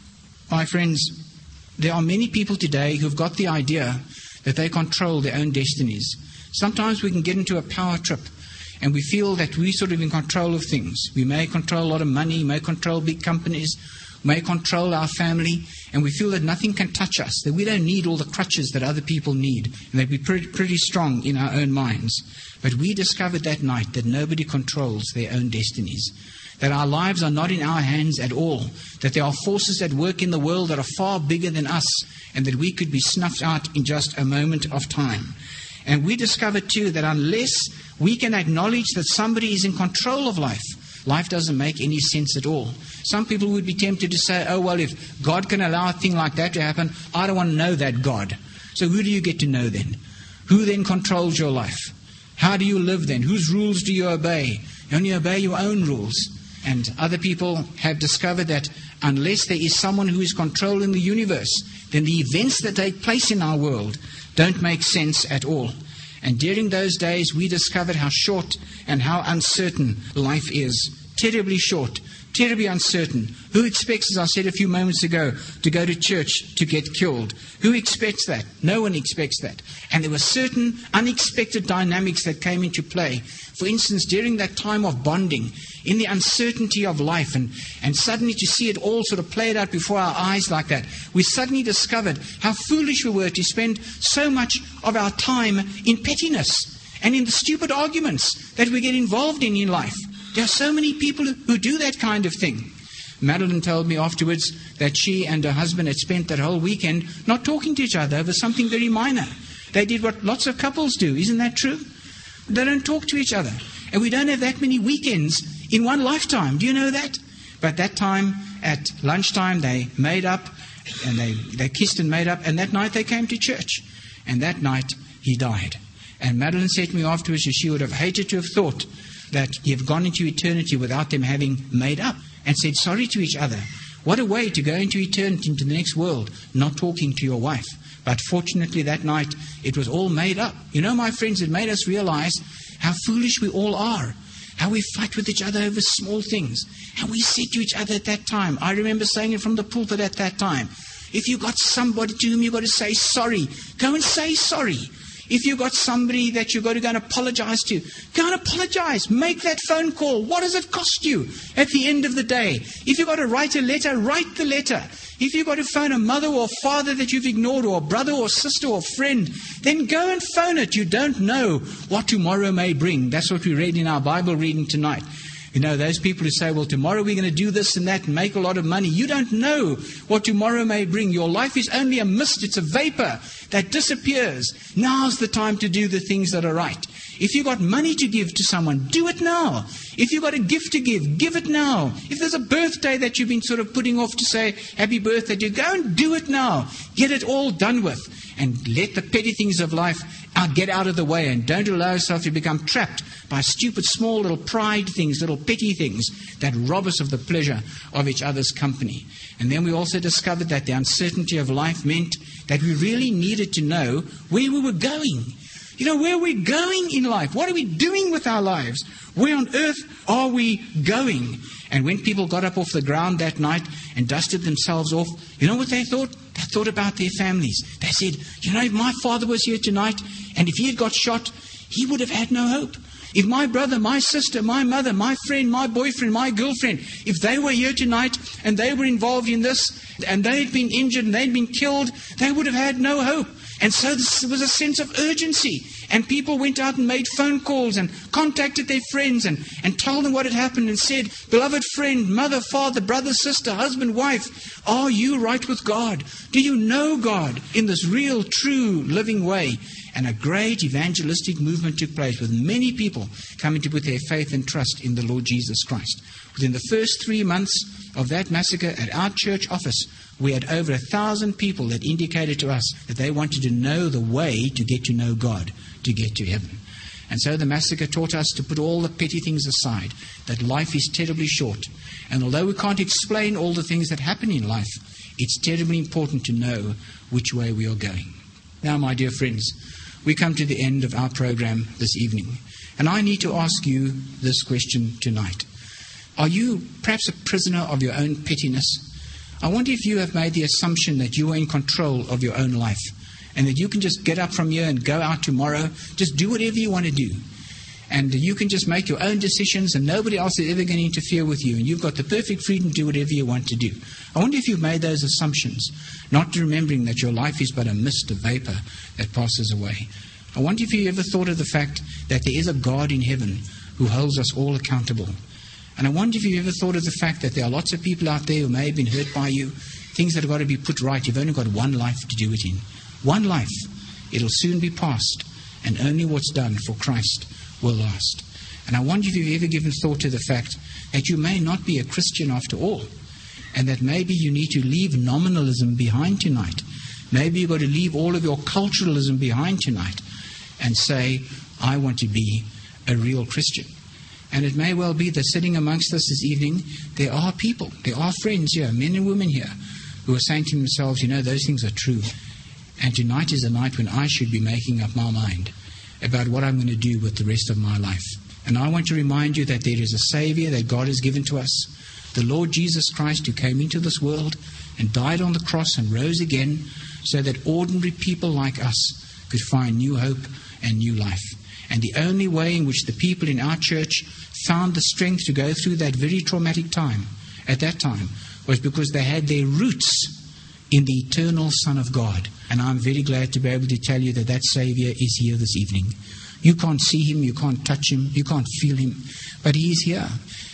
my friends, there are many people today who've got the idea that they control their own destinies. Sometimes we can get into a power trip and we feel that we're sort of in control of things. We may control a lot of money, may control big companies, may control our family, and we feel that nothing can touch us, that we don't need all the crutches that other people need, and that we're pretty strong in our own minds. But we discovered that night that nobody controls their own destinies, that our lives are not in our hands at all, that there are forces at work in the world that are far bigger than us, and that we could be snuffed out in just a moment of time. And we discovered too that unless we can acknowledge that somebody is in control of life, life doesn't make any sense at all. Some people would be tempted to say, oh, well, if God can allow a thing like that to happen, I don't want to know that God. So who do you get to know then? Who then controls your life? How do you live then? Whose rules do you obey? You only obey your own rules. And other people have discovered that unless there is someone who is controlling the universe, then the events that take place in our world don't make sense at all. And during those days, we discovered how short and how uncertain life is. Terribly short, terribly uncertain. Who expects, as I said a few moments ago, to go to church to get killed? Who expects that? No one expects that. And there were certain unexpected dynamics that came into play. For instance, during that time of bonding, in the uncertainty of life, and suddenly to see it all sort of played out before our eyes like that, we suddenly discovered how foolish we were to spend so much of our time in pettiness and in the stupid arguments that we get involved in life. There are so many people who do that kind of thing. Madeline told me afterwards that she and her husband had spent that whole weekend not talking to each other over something very minor. They did what lots of couples do. Isn't that true? They don't talk to each other. And we don't have that many weekends in one lifetime. Do you know that? But that time, at lunchtime, they made up, and they kissed and made up, and that night they came to church. And that night, he died. And Madeline said to me afterwards that she would have hated to have thought that he had gone into eternity without them having made up and said sorry to each other. What a way to go into eternity, into the next world, not talking to your wife. But fortunately that night, it was all made up. You know, my friends, it made us realize how foolish we all are. How we fight with each other over small things. How we said to each other at that time. I remember saying it from the pulpit at that time. If you've got somebody to whom you've got to say sorry, go and say sorry. If you've got somebody that you've got to go and apologize to, go and apologize. Make that phone call. What does it cost you at the end of the day? If you've got to write a letter, write the letter. If you've got to phone a mother or father that you've ignored, or a brother or sister or friend, then go and phone it. You don't know what tomorrow may bring. That's what we read in our Bible reading tonight. You know, those people who say, well, tomorrow we're going to do this and that and make a lot of money. You don't know what tomorrow may bring. Your life is only a mist. It's a vapor that disappears. Now's the time to do the things that are right. If you've got money to give to someone, do it now. If you've got a gift to give it now. If there's a birthday that you've been sort of putting off to say, happy birthday, go and do it now. Get it all done with. And let the petty things of life get out of the way. And don't allow yourself to become trapped by stupid, small, little pride things, little petty things that rob us of the pleasure of each other's company. And then we also discovered that the uncertainty of life meant that we really needed to know where we were going. You know, where we're going in life. What are we doing with our lives? Where on earth are we going? And when people got up off the ground that night and dusted themselves off, you know what they thought? They thought about their families. They said, you know, if my father was here tonight and if he had got shot, he would have had no hope. If my brother, my sister, my mother, my friend, my boyfriend, my girlfriend, if they were here tonight and they were involved in this and they had been injured and they'd been killed, they would have had no hope. And so there was a sense of urgency. And people went out and made phone calls and contacted their friends and told them what had happened and said, beloved friend, mother, father, brother, sister, husband, wife, are you right with God? Do you know God in this real, true, living way? And a great evangelistic movement took place with many people coming to put their faith and trust in the Lord Jesus Christ. Within the first 3 months of that massacre at our church office, we had over 1,000 people that indicated to us that they wanted to know the way to get to know God, to get to heaven. And so the massacre taught us to put all the petty things aside, that life is terribly short. And although we can't explain all the things that happen in life, it's terribly important to know which way we are going. Now, my dear friends, we come to the end of our program this evening. And I need to ask you this question tonight. Are you perhaps a prisoner of your own pettiness? I wonder if you have made the assumption that you are in control of your own life and that you can just get up from here and go out tomorrow, just do whatever you want to do. And you can just make your own decisions and nobody else is ever going to interfere with you and you've got the perfect freedom to do whatever you want to do. I wonder if you've made those assumptions, not remembering that your life is but a mist, a vapor that passes away. I wonder if you ever thought of the fact that there is a God in heaven who holds us all accountable. And I wonder if you've ever thought of the fact that there are lots of people out there who may have been hurt by you, things that have got to be put right. You've only got one life to do it in. One life. It'll soon be past, and only what's done for Christ will last. And I wonder if you've ever given thought to the fact that you may not be a Christian after all, and that maybe you need to leave nominalism behind tonight. Maybe you've got to leave all of your culturalism behind tonight and say, I want to be a real Christian. And it may well be that sitting amongst us this evening, there are people, there are friends here, men and women here, who are saying to themselves, you know, those things are true. And tonight is a night when I should be making up my mind about what I'm going to do with the rest of my life. And I want to remind you that there is a Savior that God has given to us, the Lord Jesus Christ, who came into this world and died on the cross and rose again so that ordinary people like us could find new hope and new life. And the only way in which the people in our church found the strength to go through that very traumatic time, at that time, was because they had their roots in the eternal Son of God. And I'm very glad to be able to tell you that that Savior is here this evening. You can't see him, you can't touch him, you can't feel him, but he is here.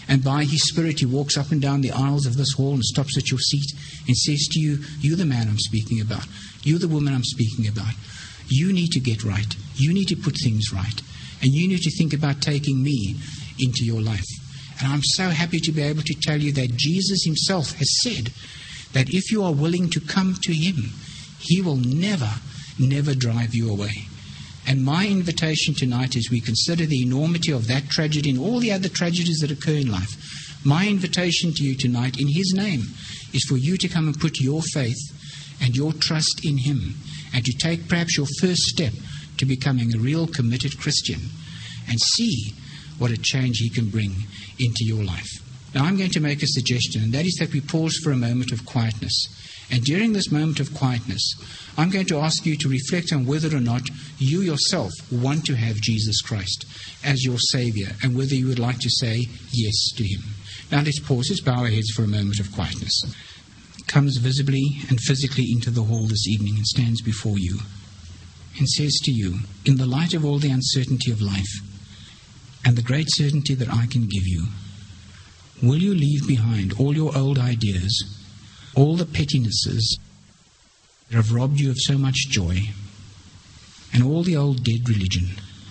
And by His Spirit, He walks up and down the aisles of this hall and stops at your seat and says to you, "You're the man I'm speaking about. You're the woman I'm speaking about. You need to get right. You need to put things right. And you need to think about taking me into your life." And I'm so happy to be able to tell you that Jesus Himself has said that if you are willing to come to Him, He will never, never drive you away. And my invitation tonight, as we consider the enormity of that tragedy and all the other tragedies that occur in life, my invitation to you tonight in His name is for you to come and put your faith and your trust in Him, and to take perhaps your first step to becoming a real committed Christian, and see what a change He can bring into your life. Now, I'm going to make a suggestion, and that is that we pause for a moment of quietness. And during this moment of quietness, I'm going to ask you to reflect on whether or not you yourself want to have Jesus Christ as your Savior, and whether you would like to say yes to Him. Now let's pause, let's bow our heads for a moment of quietness. Comes visibly and physically into the hall this evening and stands before you and says to you, in the light of all the uncertainty of life and the great certainty that I can give you, will you leave behind all your old ideas, all the pettinesses that have robbed you of so much joy, and all the old dead religion?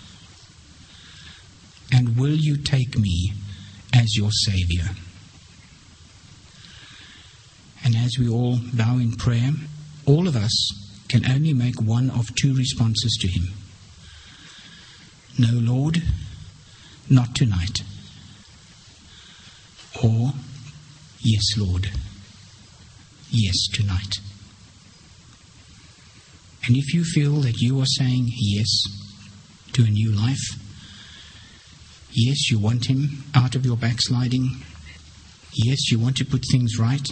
And will you take me as your Savior? And as we all bow in prayer, all of us can only make one of two responses to Him. No, Lord, not tonight. Or, yes, Lord, yes, tonight. And if you feel that you are saying yes to a new life, yes, you want Him out of your backsliding, yes, you want to put things right,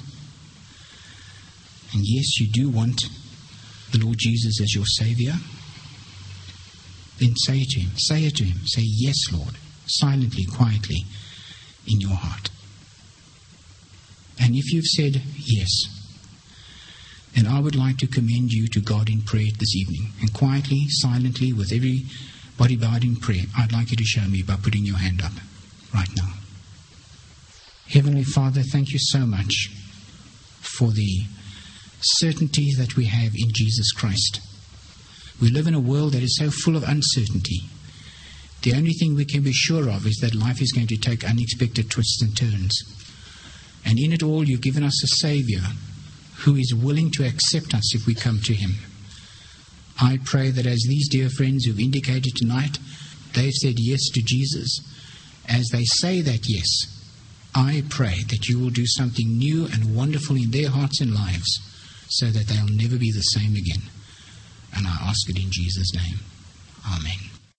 and yes, you do want the Lord Jesus as your Savior, then say it to Him. Say it to Him. Say, yes, Lord, silently, quietly, in your heart. And if you've said yes, then I would like to commend you to God in prayer this evening. And quietly, silently, with everybody bowed in prayer, I'd like you to show me by putting your hand up right now. Heavenly Father, thank you so much for the certainty that we have in Jesus Christ. We live in a world that is so full of uncertainty. The only thing we can be sure of is that life is going to take unexpected twists and turns. And in it all, you've given us a Savior who is willing to accept us if we come to Him. I pray that as these dear friends who've indicated tonight, they've said yes to Jesus, as they say that yes, I pray that you will do something new and wonderful in their hearts and lives, so that they'll never be the same again. And I ask it in Jesus' name. Amen.